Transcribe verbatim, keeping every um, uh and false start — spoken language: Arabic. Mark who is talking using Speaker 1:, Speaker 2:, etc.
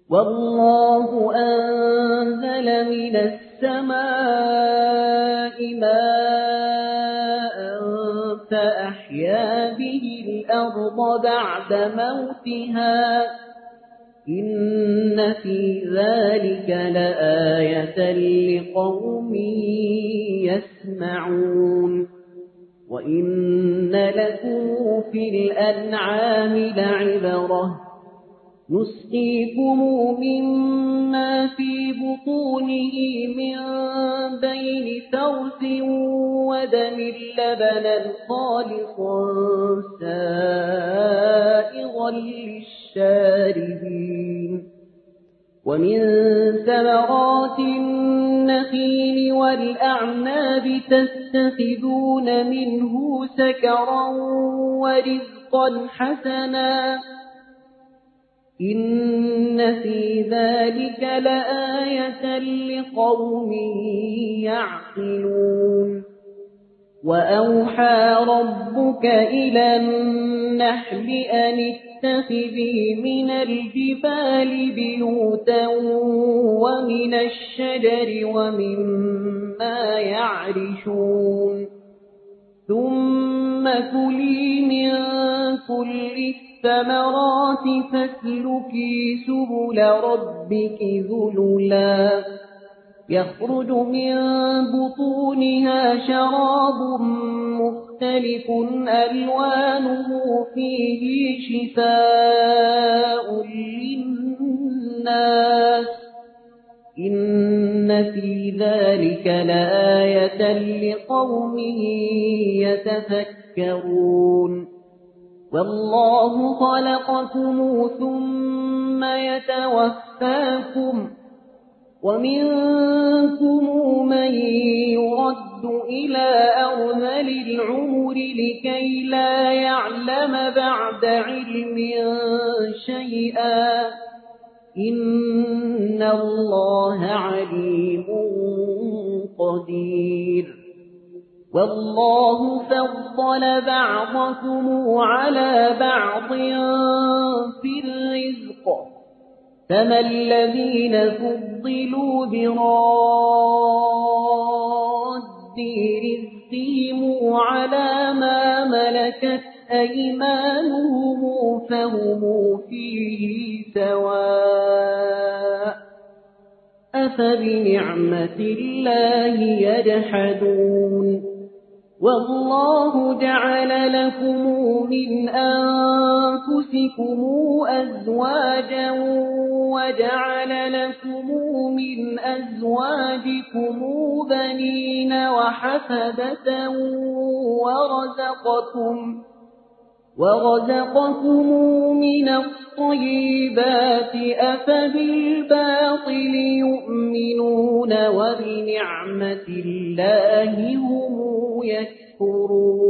Speaker 1: والله أنزل من السماء ماء فأحيا به الأرض بعد موتها إن في ذلك لآية لقوم يسمعون وإن لكم في الأنعام لعبرة نسقيكم مما في بطونه من بين فرث ودم لبنا خالصا سائغا للشاربين ومن ثمرات النخيل والأعناب تتخذون منه سكرا ورزقا حسنا إن في ذلك لآية لقوم يعقلون وأوحى ربك إلى النحل أن اتخذي من الجبال بيوتا ومن الشجر ومما يعرشون ثم كلي من كل الثمرات فاسلكي سبل ربك ذللا يخرج من بطونها شراب مختلف ألوانه فيه شفاء للناس إن في ذلك لآية لقوم يتفكرون والله خلقكم ثم يتوفاكم ومنكم من يرد إلى أرذل العمر لكي لا يعلم بعد علم شيئا إن الله عليم قدير والله فضل بعضكم على بعض في الرزق فما الذين فضلوا براد رزقهم على ما ملكت أيمانهم فهم فيه سواء أفبنعمة الله يجحدون والله جعل لكم من أنفسكم أزواجا وجعل لكم من أزواجكم بنين وحفدة ورزقكم ورزقكم من الطيبات أفبالباطل يؤمنون وبنعمة الله هم يكفرون